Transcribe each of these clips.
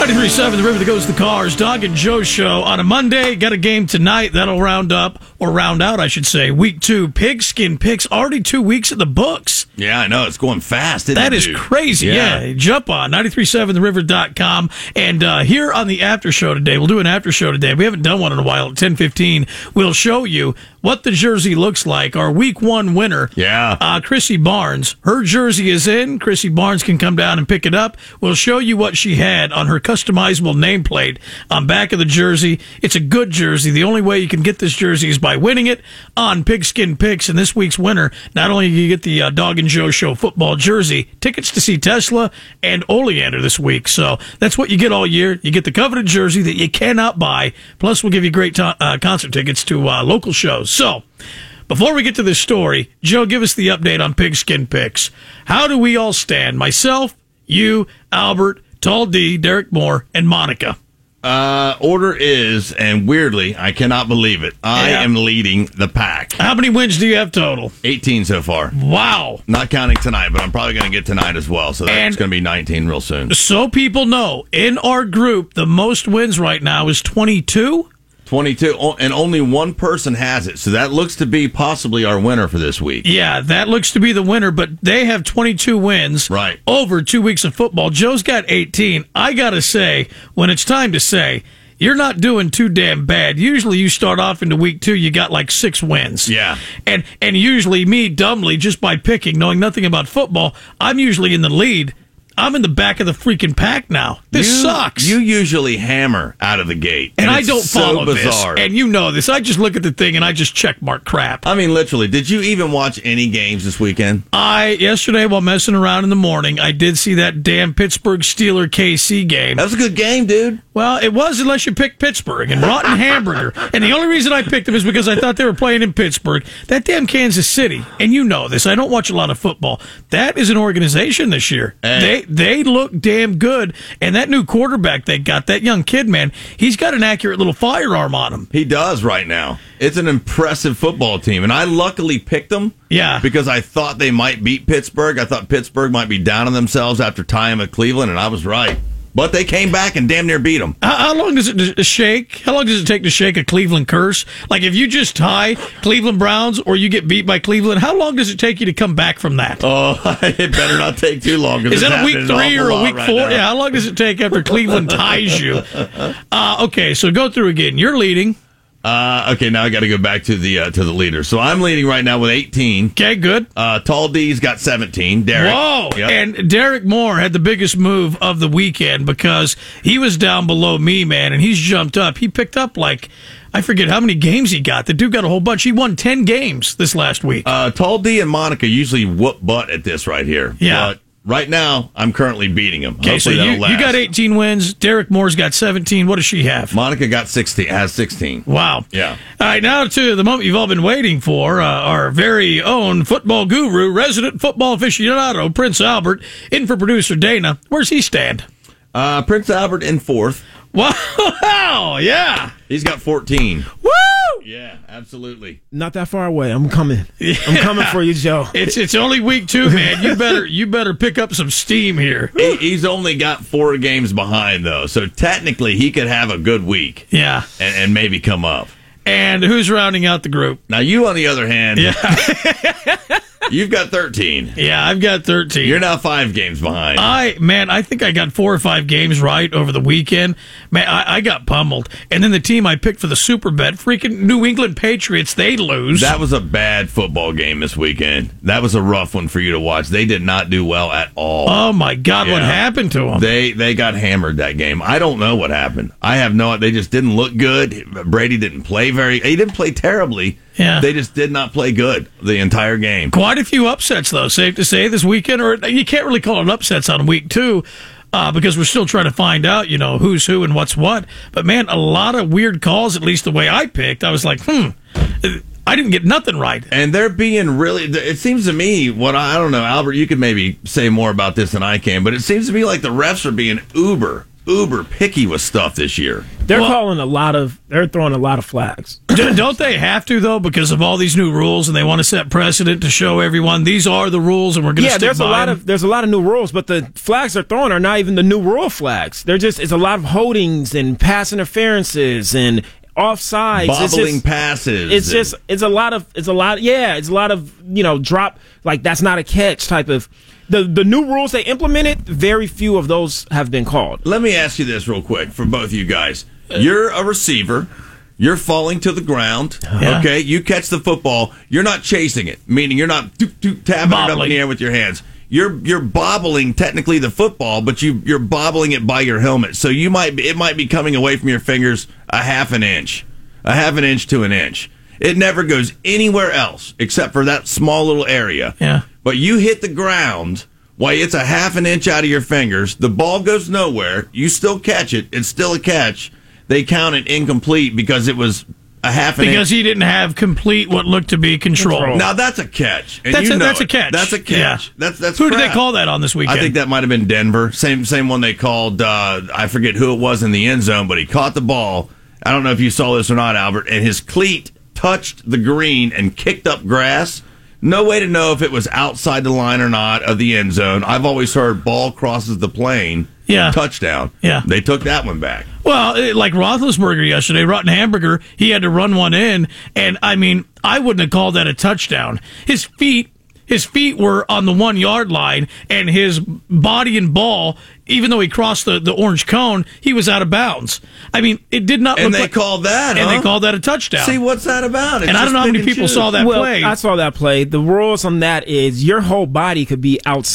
93.7, the river that goes to the cars. Doug and Joe show on a Monday. Got a game tonight that'll round up, or round out, I should say, week 2. Pigskin Picks, already 2 weeks in the books. Yeah, I know. It's going fast, isn't it? That is crazy. Yeah. Jump on 93.7theriver.com. And here on the after show today, we'll do an after show today. We haven't done one in a while. At 10:15, we'll show you what the jersey looks like. Our week 1 winner, Chrissy Barnes. Her jersey is in. Chrissy Barnes can come down and pick it up. We'll show you what she had on her customizable nameplate on back of the jersey. It's a good jersey. The only way you can get this jersey is by winning it on Pigskin Picks. And this week's winner, not only do you get the Dog and Joe Show football jersey, tickets to see Tesla and Oleander this week. So that's what you get all year. You get the coveted jersey that you cannot buy. Plus, we'll give you great concert tickets to local shows. So, before we get to this story, Joe, give us the update on Pigskin Picks. How do we all stand? Myself, you, Albert, Tall D, Derek Moore, and Monica. Order is, and weirdly, I cannot believe it, I am leading the pack. How many wins do you have total? 18 so far. Wow. Not counting tonight, but I'm probably going to get tonight as well, so that's going to be 19 real soon. So people know, in our group, the most wins right now is 22? 22, and only one person has it, so that looks to be possibly our winner for this week. Yeah, that looks to be the winner, but they have 22 wins over 2 weeks of football. Joe's got 18. I got to say, when it's time to say, you're not doing too damn bad. Usually you start off into week 2, you got like 6 wins. Yeah. And usually me, dumbly, just by picking, knowing nothing about football, I'm usually in the lead. I'm in the back of the freaking pack now. This sucks. You usually hammer out of the gate. And I don't follow bizarre. this. And you know this. I just look at the thing and I just check mark crap. I mean, literally. Did you even watch any games this weekend? Yesterday, while messing around in the morning, I did see that damn Pittsburgh Steeler KC game. That was a good game, dude. Well, it was, unless you picked Pittsburgh and Rotten Hamburger. And the only reason I picked them is because I thought they were playing in Pittsburgh. That damn Kansas City, and you know this, I don't watch a lot of football. That is an organization this year. Hey. They look damn good. And that new quarterback they got, that young kid, man, he's got an accurate little firearm on him. He does right now. It's an impressive football team. And I luckily picked them. Yeah. Because I thought they might beat Pittsburgh. I thought Pittsburgh might be down on themselves after tying at Cleveland, and I was right. But they came back and damn near beat them. How long does it shake? How long does it take to shake a Cleveland curse? Like, if you just tie Cleveland Browns or you get beat by Cleveland, how long does it take you to come back from that? Oh, it better not take too long. Is that a week 3 or a week 4? Right, yeah, how long does it take after Cleveland ties you? Okay, so go through again. You're leading. Okay, now I got to go back to the leader. So I'm leading right now with 18. Okay, good. Tall D's got 17. Derek. Whoa! Yep. And Derek Moore had the biggest move of the weekend because he was down below me, man, and he's jumped up. He picked up I forget how many games he got. The dude got a whole bunch. He won 10 games this last week. Tall D and Monica usually whoop butt at this right here. Yeah. But right now, I'm currently beating him. Okay, so you got 18 wins. Derek Moore's got 17. What does she have? Monica got 16. Has 16. Wow. Yeah. All right, now to the moment you've all been waiting for. Our very own football guru, resident football aficionado, Prince Albert, in for producer Dana. Where's he stand? Prince Albert in 4th. Wow, yeah. He's got 14. Woo! Yeah, absolutely. Not that far away. I'm coming. Yeah. I'm coming for you, Joe. It's only week 2, man. You better pick up some steam here. He's only got 4 games behind, though, so technically he could have a good week. Yeah. And maybe come up. And who's rounding out the group? Now, you, on the other hand, you've got 13. Yeah, I've got 13. You're now 5 games behind. I think I got 4 or 5 games right over the weekend. Man, I got pummeled. And then the team I picked for the Super Bet, freaking New England Patriots, they lose. That was a bad football game this weekend. That was a rough one for you to watch. They did not do well at all. Oh, my God, what happened to them? They got hammered that game. I don't know what happened. I have no idea. They just didn't look good. Brady didn't play he didn't play terribly. Yeah. They just did not play good the entire game. Quite a few upsets, though, safe to say, this weekend. Or you can't really call it upsets on week 2 because we're still trying to find out, who's who and what's what. But, man, a lot of weird calls, at least the way I picked. I was like, I didn't get nothing right. And they're being really, it seems to me, I don't know, Albert, you could maybe say more about this than I can, but it seems to me like the refs are being uber uber picky with stuff this year. They're throwing a lot of flags. Don't they have to, though, because of all these new rules, and they want to set precedent to show everyone these are the rules, and we're going to stick by them? There's a lot of new rules, but the flags they're throwing are not even the new rule flags. It's a lot of holdings and pass interferences and offsides, bobbling passes. It's a lot of drop, like that's not a catch type of. The new rules they implemented, very few of those have been called. Let me ask you this real quick for both of you guys. You're a receiver. You're falling to the ground. Yeah. Okay, you catch the football. You're not chasing it, meaning you're not tapping it up in the air with your hands. You're bobbling technically the football, but you're bobbling it by your helmet. So it might be coming away from your fingers a half an inch to an inch. It never goes anywhere else except for that small little area. Yeah. But you hit the ground while it's a half an inch out of your fingers. The ball goes nowhere. You still catch it. It's still a catch. They count it incomplete because it was a half an inch. Because he didn't have complete what looked to be control. Now that's a catch. And That's a catch. That's a catch. Yeah. That's Who crap. did they call that on this weekend? I think that might have been Denver. Same one they called. I forget who it was in the end zone, but he caught the ball. I don't know if you saw this or not, Albert. And his cleat touched the green and kicked up grass. No way to know if it was outside the line or not of the end zone. I've always heard ball crosses the plane. Yeah. Touchdown. Yeah. They took that one back. Well, like Roethlisberger yesterday, Rotten Hamburger, he had to run one in, and I mean, I wouldn't have called that a touchdown. His feet were on the 1 yard line, and his body and ball, even though he crossed the orange cone, he was out of bounds. I mean, it did not. And they called that. And they called that a touchdown. See, what's that about? And I don't know how many people saw that play. I saw that play. The rules on that is your whole body could be out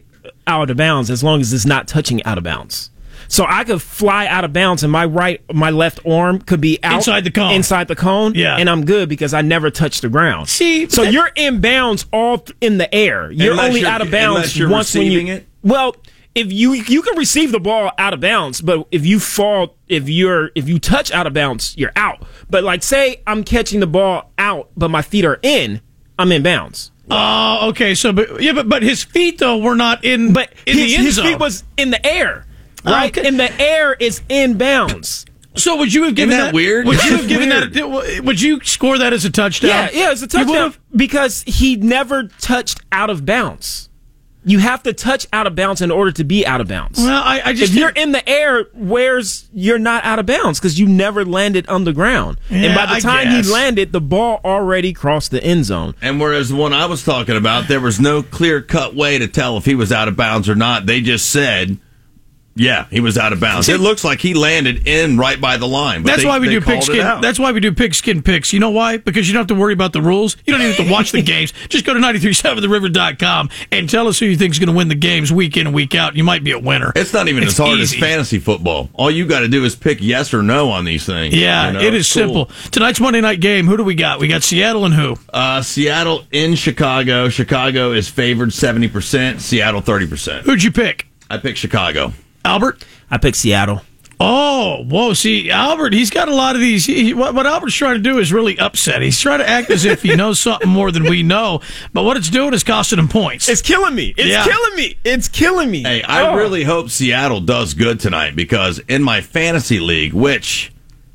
of bounds as long as it's not touching out of bounds. So I could fly out of bounds, and my left arm could be out inside the cone. Yeah, and I'm good because I never touched the ground. See, so you're in bounds all in the air. You're only out of bounds once when you. It? Well, if you can receive the ball out of bounds, but if you fall, if you touch out of bounds, you're out. But like, say I'm catching the ball out, but my feet are in, I'm in bounds. Okay. So, but his feet though were not in. But the end zone. His feet was in the air. Right, okay. In the air is in bounds. So would you have given Isn't that weird? Would you have given that? Would you score that as a touchdown? Yeah, it's a touchdown because he never touched out of bounds. You have to touch out of bounds in order to be out of bounds. Well, I just if you're in the air, you're not out of bounds because you never landed on the ground. Yeah, and by the time he landed, the ball already crossed the end zone. And whereas the one I was talking about, there was no clear-cut way to tell if he was out of bounds or not. They just said, yeah, he was out of bounds. It looks like he landed in right by the line. But that's why we do pigskin. That's why we do pigskin picks. You know why? Because you don't have to worry about the rules. You don't even have to watch the games. Just go to 937theriver.com and tell us who you think is going to win the games week in and week out. You might be a winner. It's not even as hard as fantasy football. All you got to do is pick yes or no on these things. Yeah, it is simple. Tonight's Monday night game. Who do we got? We got Seattle and who? Seattle in Chicago. Chicago is favored 70%. Seattle 30%. Who'd you pick? I picked Chicago. Albert? I picked Seattle. Oh, whoa. See, Albert, he's got a lot of these. What Albert's trying to do is really upset. He's trying to act as if he knows something more than we know, but what it's doing is costing him points. It's killing me. It's killing me. Hey, I really hope Seattle does good tonight because in my fantasy league, which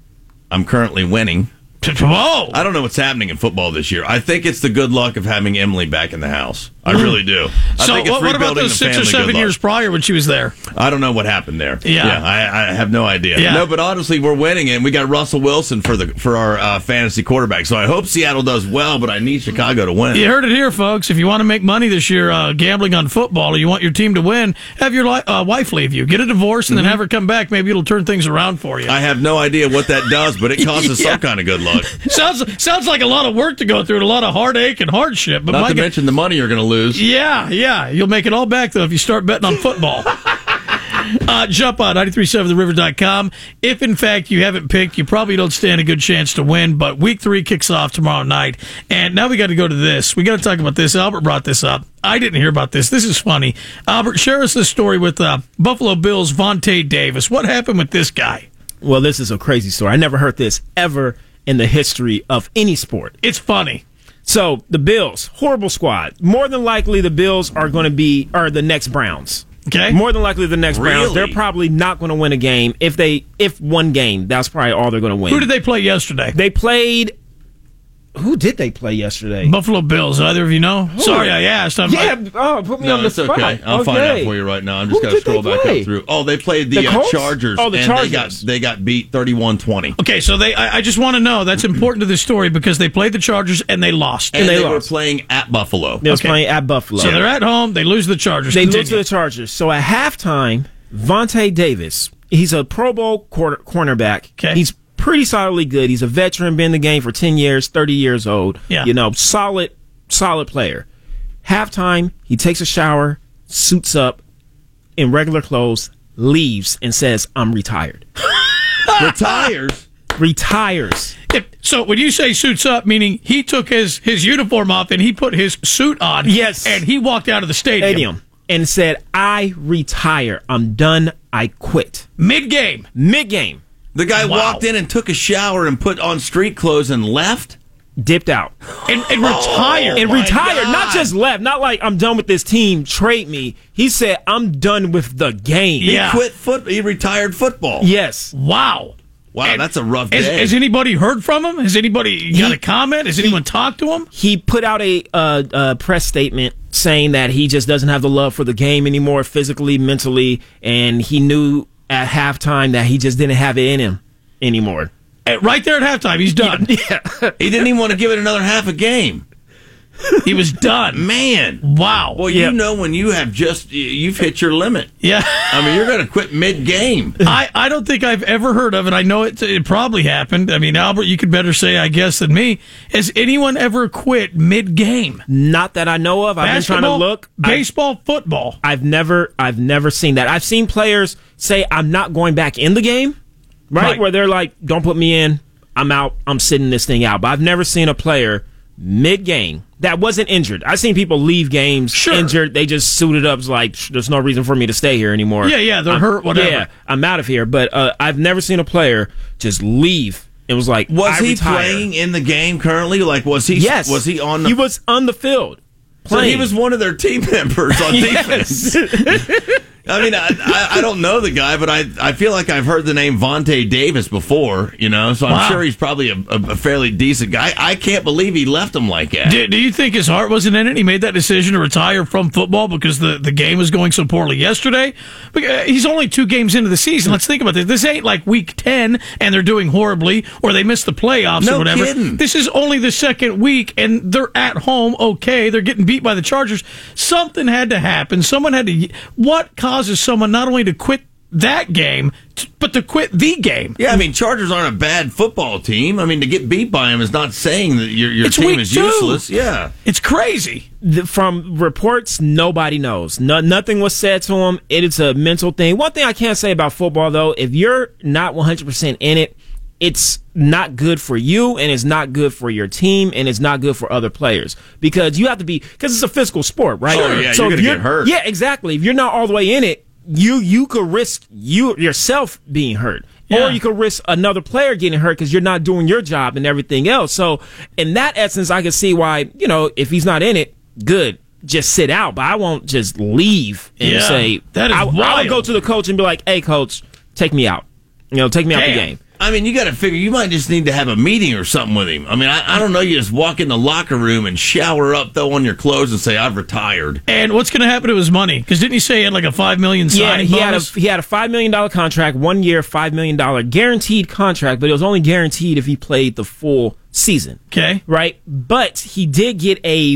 I'm currently winning, Whoa. I don't know what's happening in football this year. I think it's the good luck of having Emily back in the house. I really do. I think it's what about those 6 or 7 years prior when she was there? I don't know what happened there. Yeah. I have no idea. Yeah. No, but honestly, we're winning, and we got Russell Wilson for our fantasy quarterback. So I hope Seattle does well, but I need Chicago to win. You heard it here, folks. If you want to make money this year gambling on football, or you want your team to win, have your wife leave you. Get a divorce, and then have her come back. Maybe it'll turn things around for you. I have no idea what that does, but it causes some kind of good luck. Sounds like a lot of work to go through and a lot of heartache and hardship. But not to mention the money you're going to lose. Yeah. You'll make it all back, though, if you start betting on football. Jump on 937theriver.com. If, in fact, you haven't picked, you probably don't stand a good chance to win. But Week 3 kicks off tomorrow night. And now we got to go to this. We got to talk about this. Albert brought this up. I didn't hear about this. This is funny. Albert, share us this story with Buffalo Bills' Vontae Davis. What happened with this guy? Well, this is a crazy story. I never heard this ever in the history of any sport. It's funny. So the Bills, horrible squad. More than likely, the Bills are going to be the next Browns. Okay. More than likely the next Browns. Really? They're probably not going to win a game. If one game, that's probably all they're going to win. Who did they play yesterday? They played. Who did they play yesterday? Buffalo Bills. Either of you know? Sorry, I asked. Put me on the it's spot. okay. I'll find out for you right now. I'm just going to scroll back up through. Oh, they played the Colts? Chargers. Oh, the Chargers. And they got beat 31-20. Okay, so I just want to know, that's important to this story because they played the Chargers and they lost. And they were lost. playing at Buffalo. They was playing at Buffalo. So they're at home. They lose to the Chargers. They lose Continue. to the Chargers. So at halftime, Vontae Davis, he's a Pro Bowl cornerback. Okay. He's pretty solidly good. He's a veteran, been in the game for 10 years, 30 years old. Yeah. Solid player. Halftime, he takes a shower, suits up in regular clothes, leaves, and says, I'm retired. Retires. So when you say suits up, meaning he took his uniform off and he put his suit on. Yes. And he walked out of the stadium. And said, I retire. I'm done. I quit. Mid-game. The guy Wow. walked in and took a shower and put on street clothes and left? Dipped out. And retired. And my retired. God. Not just left. Not like I'm done with this team. Trade me. He said, I'm done with the game. Yeah. He retired football. Yes. Wow. Wow, And that's a rough day. Has anybody heard from him? Has anybody got a comment? Has anyone talked to him? He put out a press statement saying that he just doesn't have the love for the game anymore, physically, mentally, and he knew at halftime that he just didn't have it in him anymore. Right there at halftime, he's done. Yeah. He didn't even want to give it another half a game. He was done. Man. Wow. Well, you know when you've hit your limit. Yeah. I mean, you're going to quit mid-game. I don't think I've ever heard of it. I know it probably happened. I mean, Albert, you could better say, I guess, than me. Has anyone ever quit mid-game? Not that I know of. I've been trying to look. Baseball, football. I've never seen that. I've seen players say, I'm not going back in the game, right? Where they're like, don't put me in. I'm out. I'm sitting this thing out. But I've never seen a player mid-game that wasn't injured. I've seen people leave games injured. They just suited up. It's like, there's no reason for me to stay here anymore. Yeah, they're hurt, whatever. Yeah, I'm out of here. But I've never seen a player just leave. It was like, Was he retire. playing in the game currently? Like, was he? Yes. Was he on the? He was on the field. So Playing. he was one of their team members on defense. I mean, I don't know the guy, but I feel like I've heard the name Vontae Davis before, so I'm sure he's probably a fairly decent guy. I can't believe he left him like that. Do you think his heart wasn't in it? He made that decision to retire from football because the game was going so poorly yesterday. He's only 2 games into the season. Let's think about this. This ain't like week 10 and they're doing horribly or they missed the playoffs or whatever. Kidding. This is only the second week and they're at home. Okay, they're getting beat by the Chargers. Something had to happen. Someone had to. What causes someone not only to quit that game, but to quit the game? Yeah, I mean, Chargers aren't a bad football team. I mean, to get beat by them is not saying that your It's team week is 2. useless. Yeah. It's crazy. From reports, nobody knows. Nothing was said to him. It is a mental thing. One thing I can't say about football, though, if you're not 100% in it, it's not good for you, and it's not good for your team, and it's not good for other players because you have to be because it's a physical sport, right? Sure, yeah, so you're if gonna get hurt. Yeah, exactly. If you're not all the way in it, you could risk yourself being hurt. Yeah. Or you could risk another player getting hurt because you're not doing your job and everything else. So, in that essence, I can see why, if he's not in it, good, just sit out. But I won't just leave and say, that is I would wild. go to the coach and be like, hey, coach, take me out. Take me out the game. I mean, you got to figure you might just need to have a meeting or something with him. I mean, I don't know. You just walk in the locker room and shower up, throw on your clothes, and say, "I've retired." And what's going to happen to his money? Because didn't he say he had like a $5 million signing bonus? He had a $5 million contract, 1 year, $5 million guaranteed contract, but it was only guaranteed if he played the full season. Okay. Right? But he did get a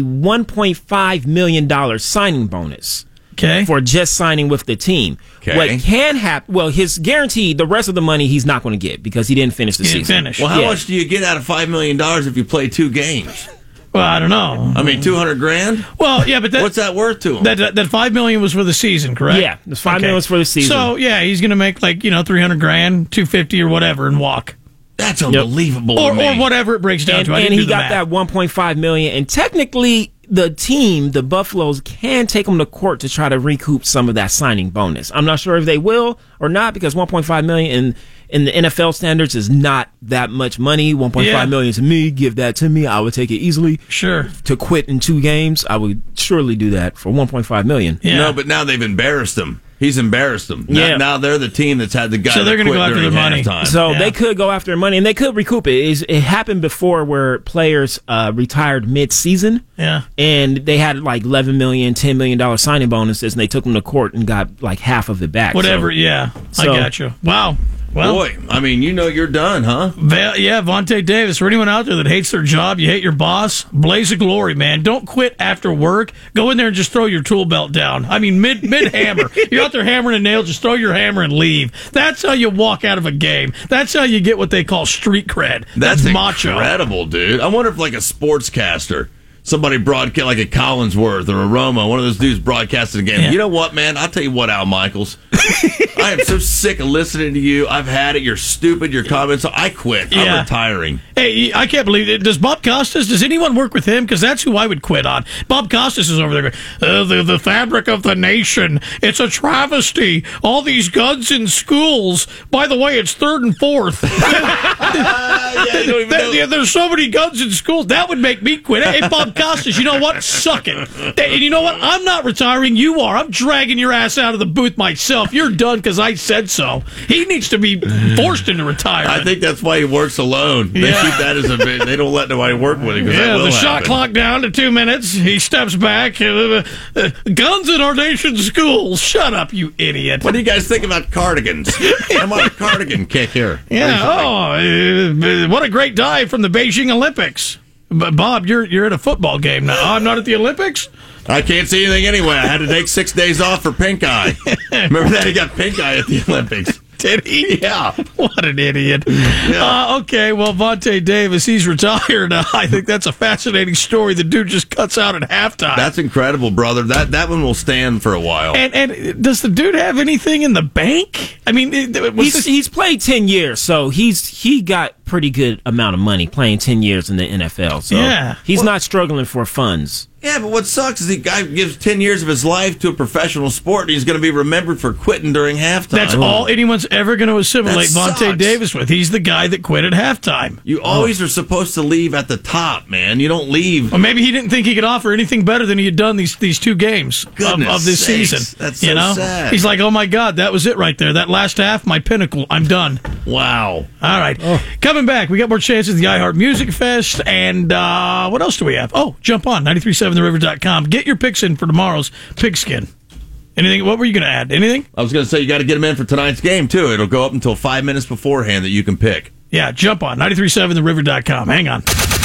$1.5 million signing bonus. Okay. For just signing with the team. Okay. What can happen? Well, his guaranteed, the rest of the money he's not going to get because he didn't finish the season. Well, how much do you get out of $5 million if you play 2 games? Well, I don't know. I mean, $200,000. Well, yeah, but what's that worth to him? That $5 million was for the season, correct? Yeah, the $5 million was for the season. So yeah, he's going to make like $300,000, $250,000 or whatever, and walk. That's unbelievable. Or whatever it breaks down to. And he got that $1.5 million, and technically the team, the Buffaloes, can take him to court to try to recoup some of that signing bonus. I'm not sure if they will or not, because $1.5 million in the NFL standards is not that much money. $1.5 million to me, give that to me, I would take it easily. Sure. To quit in 2 games, I would surely do that for $1.5 million. Yeah. No, but now they've embarrassed him. He's embarrassed them. Yeah. Now they're the team that's had the guy. So they're going to go after their money. So they could go after their money, and they could recoup it. It happened before where players retired mid-season. Yeah. And they had like $11 million, $10 million signing bonuses, and they took them to court and got like half of it back. Whatever, I got you. Wow. Well, boy, I mean, you're done, huh? Yeah, Vontae Davis. For anyone out there that hates their job, you hate your boss, blaze of glory, man. Don't quit after work. Go in there and just throw your tool belt down. I mean, mid hammer. You're out there hammering a nail, just throw your hammer and leave. That's how you walk out of a game. That's how you get what they call street cred. That's macho. Incredible, dude. I wonder if like a sportscaster, somebody broadcast like a Collinsworth or a Romo, one of those dudes broadcasting a game. Yeah. You know what, man? I'll tell you what, Al Michaels. I am so sick of listening to you. I've had it. You're stupid. Your comments. I quit. Yeah. I'm retiring. Hey, I can't believe it. Does Bob Costas, does anyone work with him? Because that's who I would quit on. Bob Costas is over there going, the fabric of the nation. It's a travesty. All these guns in schools. By the way, it's 3rd and 4th. There's so many guns in schools. That would make me quit. Hey, Bob Costas, you know what? Suck it. And you know what? I'm not retiring. You are. I'm dragging your ass out of the booth myself. You're done because I said so. He needs to be forced into retirement. I think that's why he works alone. They keep that as a bit. They don't let nobody work with him. The shot clock down to 2 minutes. He steps back. Guns in our nation's schools. Shut up, you idiot. What do you guys think about cardigans? I'm on a cardigan kick here. Yeah. What a great dive from the Beijing Olympics. But Bob, you're at a football game now. I'm not at the Olympics. I can't see anything anyway. I had to take 6 days off for pink eye. Remember that? He got pink eye at the Olympics. Did he? Yeah. What an idiot. Yeah. Okay, well, Vontae Davis, he's retired. I think that's a fascinating story. The dude just cuts out at halftime. That's incredible, brother. That one will stand for a while. And does the dude have anything in the bank? I mean, he's played 10 years, so he got pretty good amount of money playing 10 years in the NFL. So he's not struggling for funds. Yeah, but what sucks is the guy gives 10 years of his life to a professional sport, and he's going to be remembered for quitting during halftime. That's all anyone's ever going to assimilate Vontae Davis with. He's the guy that quit at halftime. You always are supposed to leave at the top, man. You don't leave. Or maybe he didn't think he could offer anything better than he had done these 2 games of this season. That's so sad. He's like, oh my God, that was it right there. That last half, my pinnacle. I'm done. Wow. All right. Coming back, we got more chances at the iHeart Music Fest. And what else do we have? Oh, jump on 937theriver.com. Get your picks in for tomorrow's Pigskin. Anything? What were you going to add? Anything? I was going to say you got to get them in for tonight's game, too. It'll go up until 5 minutes beforehand that you can pick. Yeah, jump on 937theriver.com. Hang on.